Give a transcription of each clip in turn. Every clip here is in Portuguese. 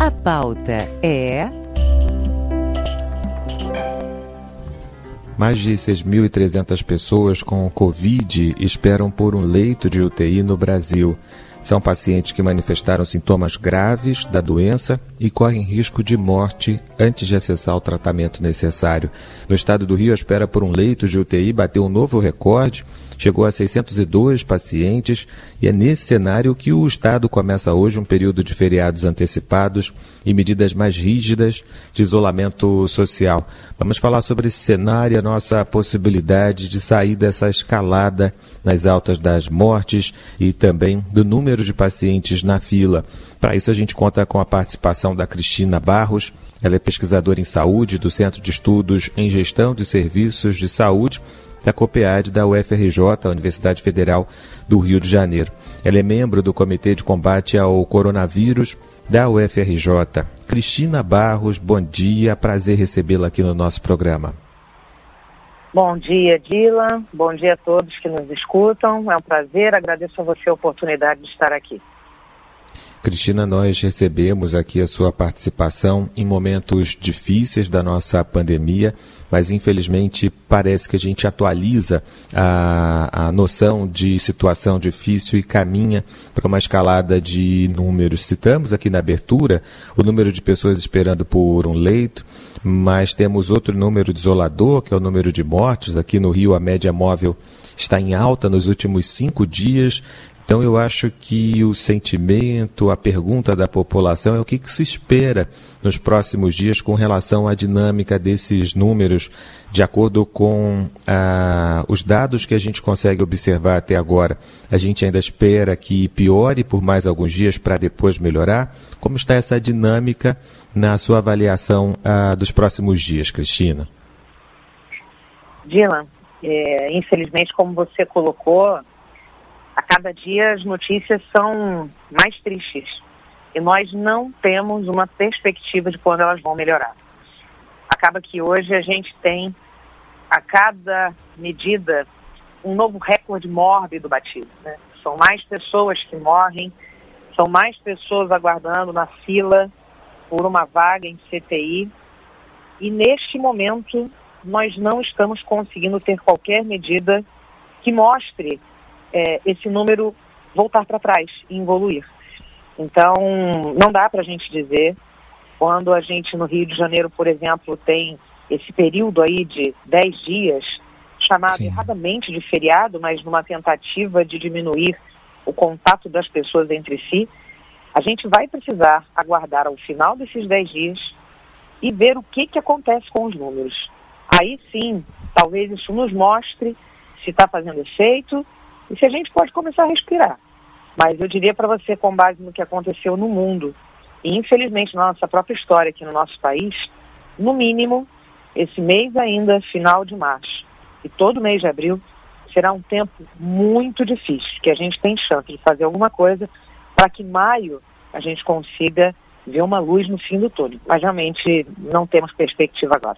A pauta é... Mais de 6.300 pessoas com Covid esperam por um leito de UTI no Brasil. São pacientes que manifestaram sintomas graves da doença e correm risco de morte antes de acessar o tratamento necessário. No estado do Rio, a espera por um leito de UTI bateu um novo recorde, chegou a 602 pacientes e é nesse cenário que o estado começa hoje um período de feriados antecipados e medidas mais rígidas de isolamento social. Vamos falar sobre esse cenário e a nossa possibilidade de sair dessa escalada nas altas das mortes e também do número de pacientes na fila. Para isso a gente conta com a participação da Cristina Barros. Ela é pesquisadora em saúde do Centro de Estudos em Gestão de Serviços de Saúde da COPEAD da UFRJ, a Universidade Federal do Rio de Janeiro. Ela é membro do Comitê de Combate ao Coronavírus da UFRJ. Cristina Barros, bom dia, prazer recebê-la aqui no nosso programa. Bom dia, Dylan. Bom dia a todos que nos escutam. É um prazer, agradeço a você a oportunidade de estar aqui. Cristina, nós recebemos aqui a sua participação em momentos difíceis da nossa pandemia, mas infelizmente parece que a gente atualiza a noção de situação difícil e caminha para uma escalada de números. Citamos aqui na abertura o número de pessoas esperando por um leito, mas temos outro número desolador, que é o número de mortes. Aqui no Rio, a média móvel está em alta nos últimos 5 dias. Então, eu acho que o sentimento, a pergunta da população é o que se espera nos próximos dias com relação à dinâmica desses números, de acordo com os dados que a gente consegue observar até agora. A gente ainda espera que piore por mais alguns dias para depois melhorar. Como está essa dinâmica na sua avaliação dos próximos dias, Cristina? Dylan, infelizmente, como você colocou, a cada dia as notícias são mais tristes e nós não temos uma perspectiva de quando elas vão melhorar. Acaba que hoje a gente tem, a cada medida, um novo recorde mórbido batido, né? São mais pessoas que morrem, são mais pessoas aguardando na fila por uma vaga em CTI e neste momento nós não estamos conseguindo ter qualquer medida que mostre esse número voltar para trás e evoluir. Então, não dá para a gente dizer, quando a gente no Rio de Janeiro, por exemplo, tem esse período aí de 10 dias, chamado erradamente de feriado, mas numa tentativa de diminuir o contato das pessoas entre si, a gente vai precisar aguardar ao final desses 10 dias e ver o que acontece com os números. Aí sim, talvez isso nos mostre se está fazendo efeito, e se a gente pode começar a respirar. Mas eu diria para você, com base no que aconteceu no mundo, e infelizmente na nossa própria história aqui no nosso país, no mínimo, esse mês ainda, final de março, e todo mês de abril, será um tempo muito difícil, que a gente tem chance de fazer alguma coisa para que maio a gente consiga ver uma luz no fim do túnel. Mas realmente não temos perspectiva agora.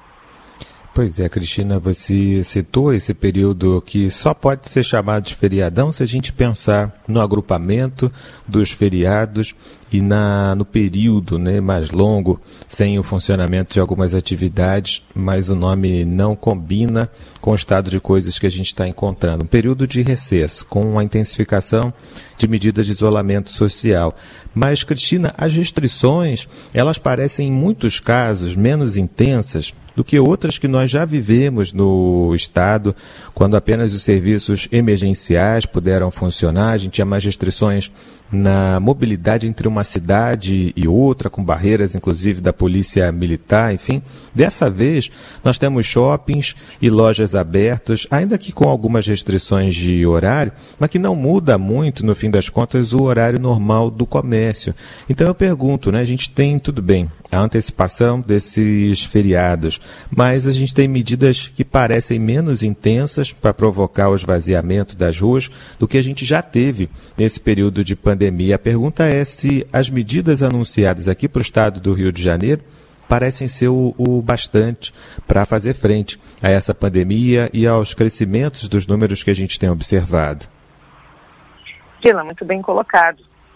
Pois é, Cristina, você citou esse período que só pode ser chamado de feriadão se a gente pensar no agrupamento dos feriados e no período, né, mais longo, sem o funcionamento de algumas atividades, mas o nome não combina com o estado de coisas que a gente está encontrando. Um período de recesso, com a intensificação de medidas de isolamento social. Mas, Cristina, as restrições, elas parecem, em muitos casos, menos intensas do que outras que nós já vivemos no Estado, quando apenas os serviços emergenciais puderam funcionar. A gente tinha mais restrições na mobilidade entre uma cidade e outra, com barreiras, inclusive, da polícia militar, enfim. Dessa vez, nós temos shoppings e lojas abertos, ainda que com algumas restrições de horário, mas que não muda muito, no fim das contas, o horário normal do comércio. Então eu pergunto, né, a gente tem, tudo bem, a antecipação desses feriados, mas a gente tem medidas que parecem menos intensas para provocar o esvaziamento das ruas do que a gente já teve nesse período de pandemia. A pergunta é se as medidas anunciadas aqui para o estado do Rio de Janeiro parecem ser o bastante para fazer frente a essa pandemia e aos crescimentos dos números que a gente tem observado. Dylan, muito bem colocado.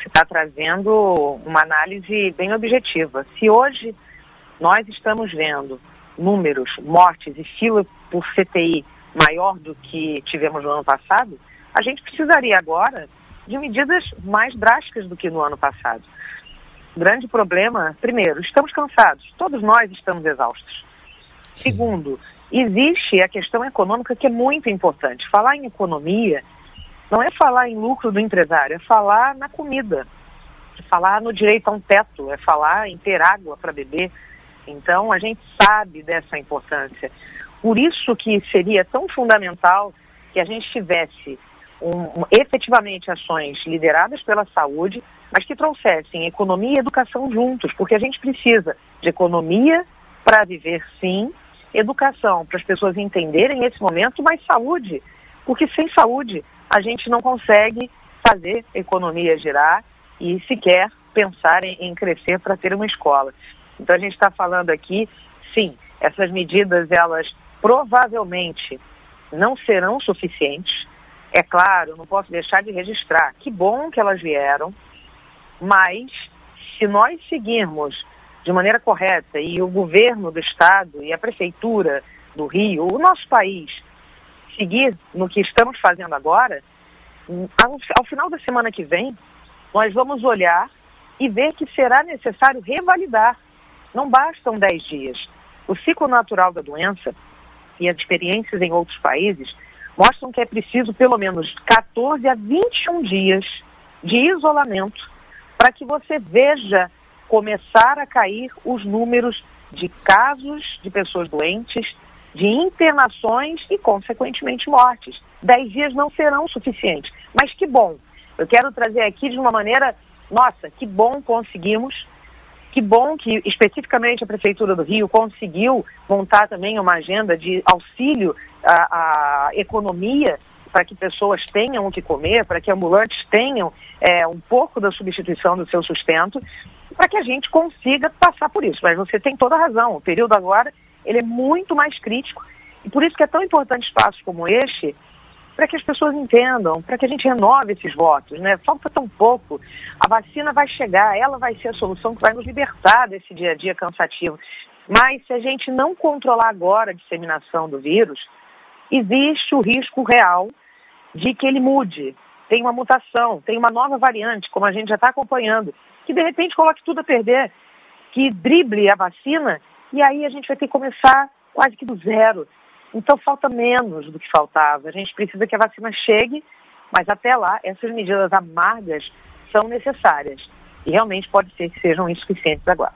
Você está trazendo uma análise bem objetiva. Se hoje nós estamos vendo números, mortes e fila por CTI maior do que tivemos no ano passado, a gente precisaria agora de medidas mais drásticas do que no ano passado. O grande problema, primeiro, estamos cansados, todos nós estamos exaustos. Segundo, existe a questão econômica que é muito importante. Falar em economia não é falar em lucro do empresário, é falar na comida, é falar no direito a um teto, é falar em ter água para beber. Então, a gente sabe dessa importância. Por isso que seria tão fundamental que a gente tivesse efetivamente ações lideradas pela saúde, mas que trouxessem economia e educação juntos, porque a gente precisa de economia para viver, sim, educação para as pessoas entenderem esse momento, mas saúde, porque sem saúde a gente não consegue fazer a economia girar e sequer pensar em crescer para ter uma escola. Então a gente está falando aqui, sim, essas medidas elas provavelmente não serão suficientes. É claro, não posso deixar de registrar, que bom que elas vieram, mas se nós seguirmos de maneira correta e o governo do estado e a prefeitura do Rio, o nosso país, seguir no que estamos fazendo agora, ao final da semana que vem, nós vamos olhar e ver que será necessário revalidar. Não bastam 10 dias. O ciclo natural da doença e as experiências em outros países mostram que é preciso pelo menos 14 a 21 dias de isolamento para que você veja começar a cair os números de casos de pessoas doentes, de internações e, consequentemente, mortes. 10 dias não serão suficientes. Mas que bom. Eu quero trazer aqui de uma maneira, nossa, que bom conseguimos. Que bom que, especificamente, a Prefeitura do Rio conseguiu montar também uma agenda de auxílio à economia para que pessoas tenham o que comer, para que ambulantes tenham um pouco da substituição do seu sustento, para que a gente consiga passar por isso. Mas você tem toda a razão, o período agora ele é muito mais crítico e por isso que é tão importante espaços como este, para que as pessoas entendam, para que a gente renove esses votos, né? Falta tão pouco, a vacina vai chegar, ela vai ser a solução que vai nos libertar desse dia a dia cansativo. Mas se a gente não controlar agora a disseminação do vírus, existe o risco real de que ele mude, tem uma mutação, tem uma nova variante, como a gente já está acompanhando, que de repente coloque tudo a perder, que drible a vacina, e aí a gente vai ter que começar quase que do zero. Então falta menos do que faltava. A gente precisa que a vacina chegue, mas até lá essas medidas amargas são necessárias. E realmente pode ser que sejam insuficientes agora.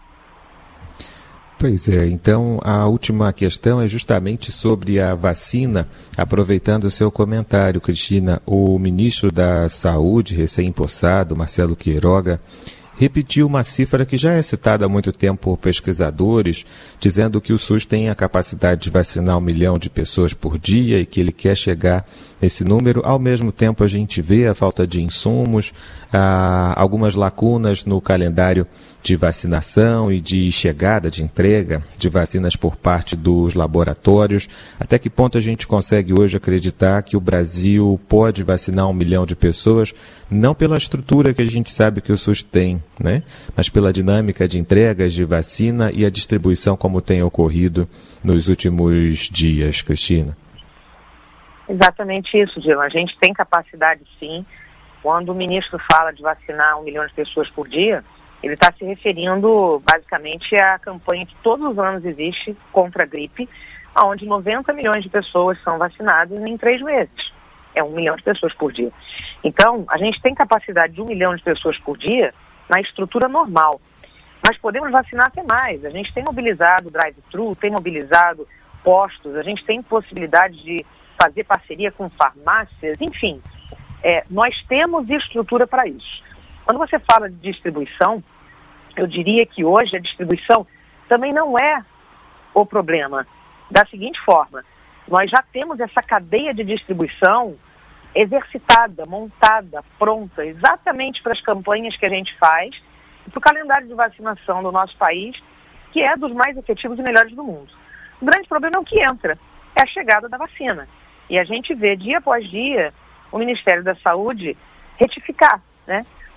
Pois é, então a última questão é justamente sobre a vacina. Aproveitando o seu comentário, Cristina, o ministro da Saúde, recém-impossado, Marcelo Queiroga, repetiu uma cifra que já é citada há muito tempo por pesquisadores, dizendo que o SUS tem a capacidade de vacinar 1 milhão de pessoas por dia e que ele quer chegar nesse número. Ao mesmo tempo, a gente vê a falta de insumos, algumas lacunas no calendário de vacinação e de chegada, de entrega de vacinas por parte dos laboratórios. Até que ponto a gente consegue hoje acreditar que o Brasil pode vacinar 1 milhão de pessoas, não pela estrutura que a gente sabe que o SUS tem, né? Mas pela dinâmica de entregas de vacina e a distribuição como tem ocorrido nos últimos dias, Cristina? Exatamente isso, Dilma. A gente tem capacidade, sim. Quando o ministro fala de vacinar 1 milhão de pessoas por dia, ele está se referindo basicamente à campanha que todos os anos existe contra a gripe, onde 90 milhões de pessoas são vacinadas em 3 meses. É 1 milhão de pessoas por dia. Então, a gente tem capacidade de 1 milhão de pessoas por dia na estrutura normal. Mas podemos vacinar até mais. A gente tem mobilizado drive-thru, tem mobilizado postos, a gente tem possibilidade de fazer parceria com farmácias, enfim. Nós temos estrutura para isso. Quando você fala de distribuição, eu diria que hoje a distribuição também não é o problema. Da seguinte forma, nós já temos essa cadeia de distribuição exercitada, montada, pronta, exatamente para as campanhas que a gente faz e para o calendário de vacinação do nosso país, que é dos mais efetivos e melhores do mundo. O grande problema é o que entra, é a chegada da vacina. E a gente vê dia após dia o Ministério da Saúde retificar, né?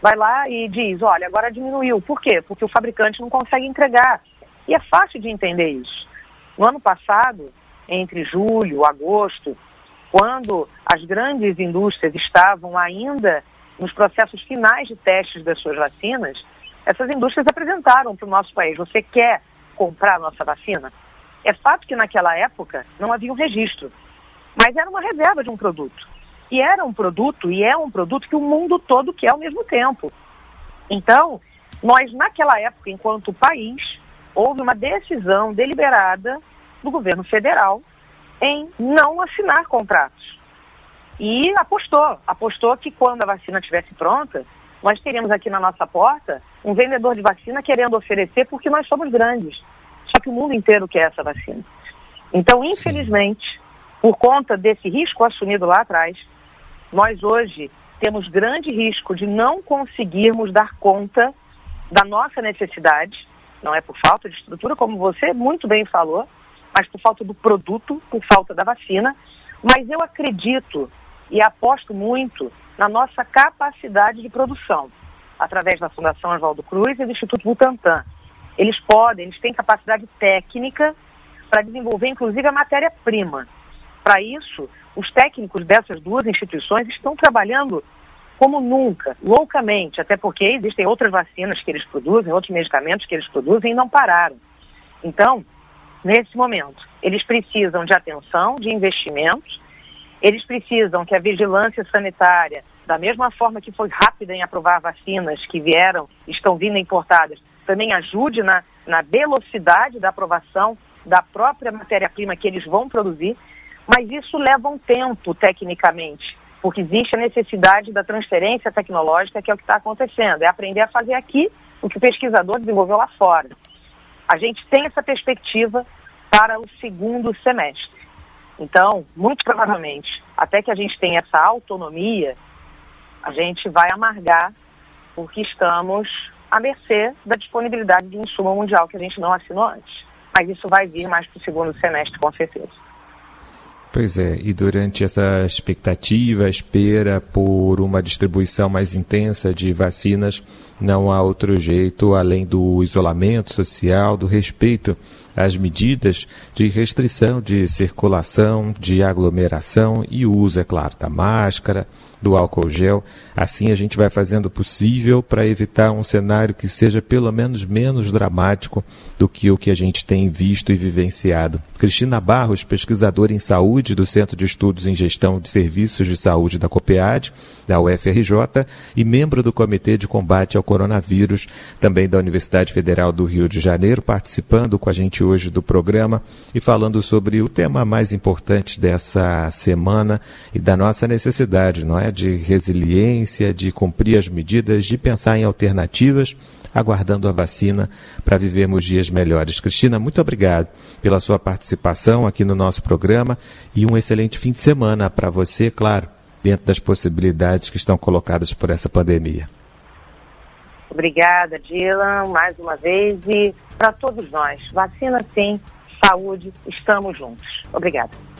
vai lá e diz, olha, agora diminuiu. Por quê? Porque o fabricante não consegue entregar. E é fácil de entender isso. No ano passado, entre julho, agosto, quando as grandes indústrias estavam ainda nos processos finais de testes das suas vacinas, essas indústrias apresentaram para o nosso país, você quer comprar a nossa vacina? É fato que naquela época não havia um registro, mas era uma reserva de um produto. E era um produto, e é um produto que o mundo todo quer ao mesmo tempo. Então, nós naquela época, enquanto país, houve uma decisão deliberada do governo federal em não assinar contratos. E apostou que quando a vacina estivesse pronta, nós teríamos aqui na nossa porta um vendedor de vacina querendo oferecer porque nós somos grandes. Só que o mundo inteiro quer essa vacina. Então, infelizmente, por conta desse risco assumido lá atrás, nós hoje temos grande risco de não conseguirmos dar conta da nossa necessidade, não é por falta de estrutura, como você muito bem falou, mas por falta do produto, por falta da vacina. Mas eu acredito e aposto muito na nossa capacidade de produção, através da Fundação Oswaldo Cruz e do Instituto Butantan. Eles têm capacidade técnica para desenvolver, inclusive, a matéria-prima. Para isso, os técnicos dessas duas instituições estão trabalhando como nunca, loucamente, até porque existem outras vacinas que eles produzem, outros medicamentos que eles produzem e não pararam. Então, nesse momento, eles precisam de atenção, de investimentos, eles precisam que a vigilância sanitária, da mesma forma que foi rápida em aprovar vacinas que estão vindo importadas, também ajude na velocidade da aprovação da própria matéria-prima que eles vão produzir, mas isso leva um tempo, tecnicamente, porque existe a necessidade da transferência tecnológica, que é o que está acontecendo, é aprender a fazer aqui o que o pesquisador desenvolveu lá fora. A gente tem essa perspectiva para o segundo semestre. Então, muito provavelmente, até que a gente tenha essa autonomia, a gente vai amargar, porque estamos à mercê da disponibilidade de insumo mundial que a gente não assinou antes. Mas isso vai vir mais para o segundo semestre, com certeza. Pois é, e durante essa expectativa, espera por uma distribuição mais intensa de vacinas, não há outro jeito além do isolamento social, do respeito às medidas de restrição de circulação, de aglomeração e uso, é claro, da máscara, do álcool gel. Assim a gente vai fazendo o possível para evitar um cenário que seja pelo menos menos dramático do que o que a gente tem visto e vivenciado. Cristina Barros, pesquisadora em saúde do Centro de Estudos em Gestão de Serviços de Saúde da COPEAD, da UFRJ, e membro do Comitê de Combate ao Coronavírus, também da Universidade Federal do Rio de Janeiro, participando com a gente hoje do programa e falando sobre o tema mais importante dessa semana e da nossa necessidade, não é? De resiliência, de cumprir as medidas, de pensar em alternativas, aguardando a vacina para vivermos dias melhores. Cristina, muito obrigado pela sua participação aqui no nosso programa e um excelente fim de semana para você, claro, dentro das possibilidades que estão colocadas por essa pandemia. Obrigada, Dylan, mais uma vez, e para todos nós, vacina sim, saúde, estamos juntos. Obrigada.